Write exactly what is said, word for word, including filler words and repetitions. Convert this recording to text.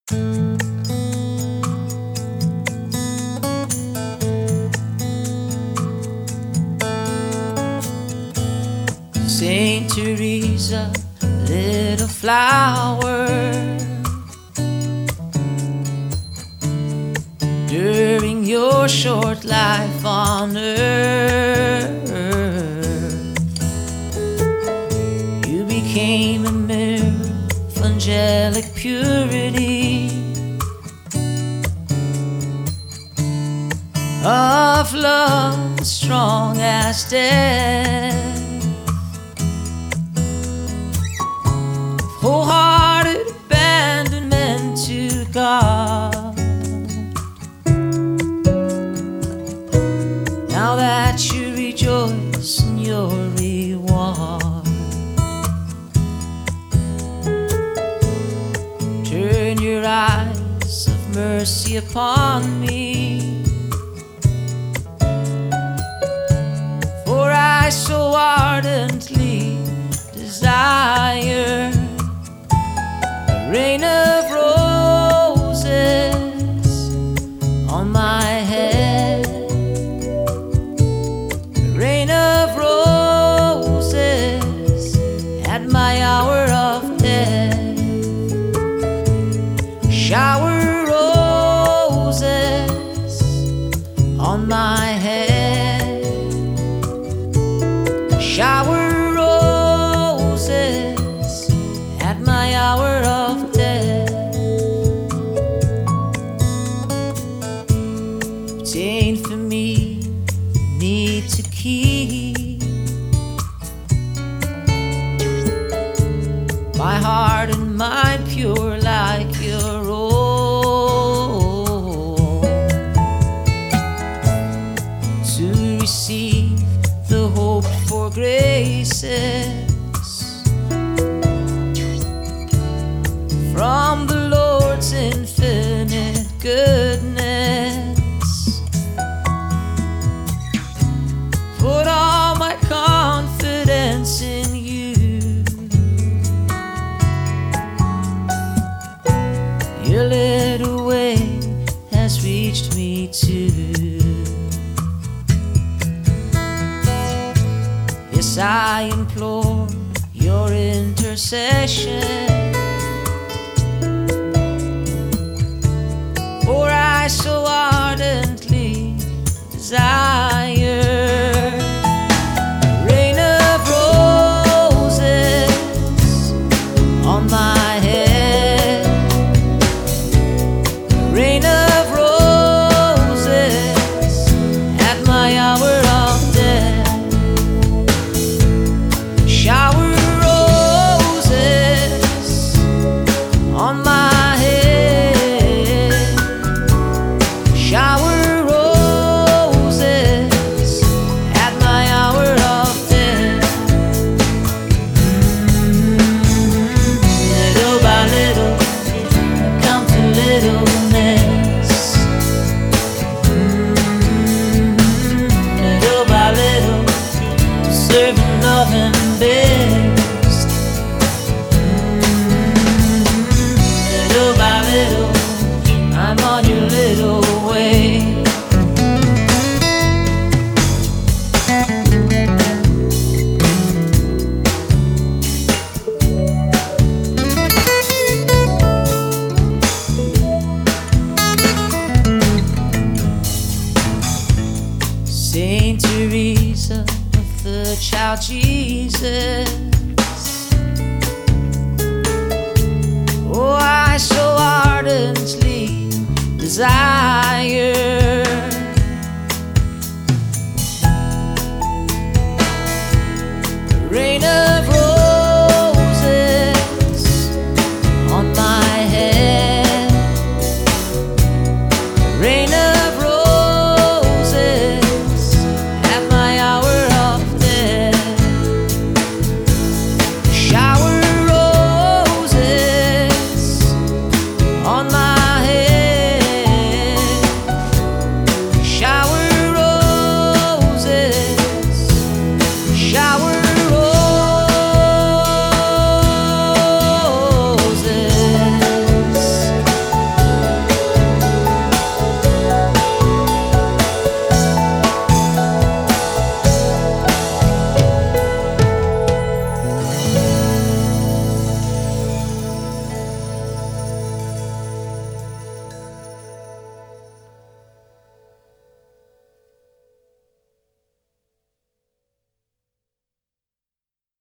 Saint Teresa, little flower, during your short life on earth, you became a mirror of angelic purity, of love as strong as death, wholehearted abandonment to God. Now that you rejoice in your reward, turn your eyes of mercy upon me, for I so ardently desire rain of roses on my head, rain of roses at my hour of death, shower roses on my head, shower roses at my hour of death. Obtain for me the need to keep my heart and mind pure like your own, to receive the hoped for graces from the Lord's infinite goodness. Put all my confidence in you. Your little way has reached me too. Yes, I implore your intercession, for I so ardently desire rain of roses on my head, rain of roses at my hour of death, shower roses on my head, shower roses at my hour of death. Mm-hmm. Little by little, come to littleness. Mm-hmm. Little by little, serving love and best. Mm-hmm. Little by little, I'm on your little way. Saint Teresa of the Child Jesus,